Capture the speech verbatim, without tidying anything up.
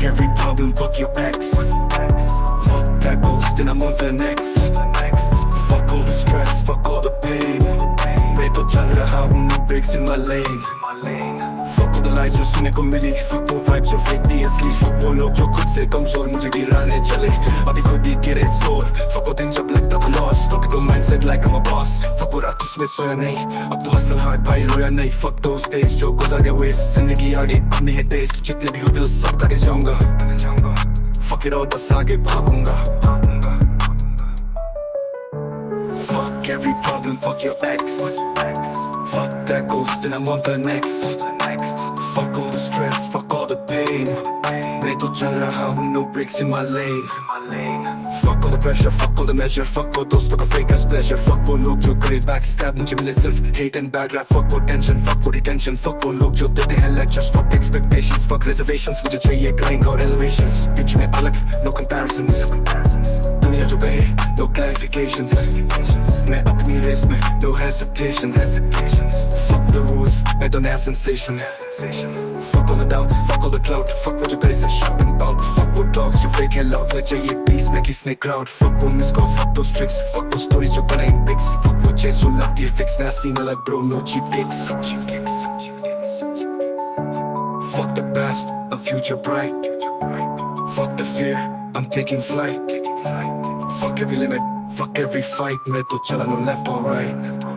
every problem, fuck your ex. Fuck that ghost and I'm on the next. Fuck all the stress, fuck all the pain. मैं तो चल रहा हूँ no breaks in my lane. Fuck all the lies जो सुनने को मिली. Fuck वो vibe जो fake थी असली. Fuck वो लोग जो खुद से कमजोर मुझे गिराने चले. अभी खुद ही गिरे जोर. Fuck वो दिन जब लगता था lost. Topical mindset like I'm a boss. Fuck वो रात जिसमें सोया नहीं. अब तो hustle hard भाई रोया नहीं. Fuck those days जो गुजार गए waste. जिंदगी आगे अपनी है taste. जितने भी हो दिल सब करके जाऊंगा. Fuck it all बस आगे भागूंगा. Fuck every problem, fuck your ex. Fuck that ghost and I'm on the next. Fuck all the stress, fuck all the pain. मैं तो चल रहा हूँ no breaks in my lane. Fuck all the pressure, fuck all the measure. Fuck वो दोस्तों का fake as pleasure. Fuck वो लोग जो करे backstab मुझे मिले सिर्फ hate and bad rap. Fuck वो tension, fuck वो detention. Fuck वो लोग जो देते हैं lectures. Fuck expectations, fuck reservations. मुझे चाहिए grind और elevations. बीच में अलग, no comparisons. दुनिया जो बहे, no clarifications. मैं अपनी रेस में, no hesitations. Fuck the rules, मैं तो नया sensation. Fuck all the doubts, fuck all the clout. Fuck वो जो तेरे से sharp and bout. Fuck वो dogs जो fake है loud. मुझे चाहिए peace, मैं किसने crowd. Fuck वो missed calls, fuck those tricks. Fuck those stories जो बनाए in pics. Fuck वो chase जो लगती है fix. नया scene अलग bro, no cheap kicks. Fuck the past, a future bright. Fuck the fear, I'm taking flight. Fuck every limit, fuck every fight. मैं तो चला no left or right.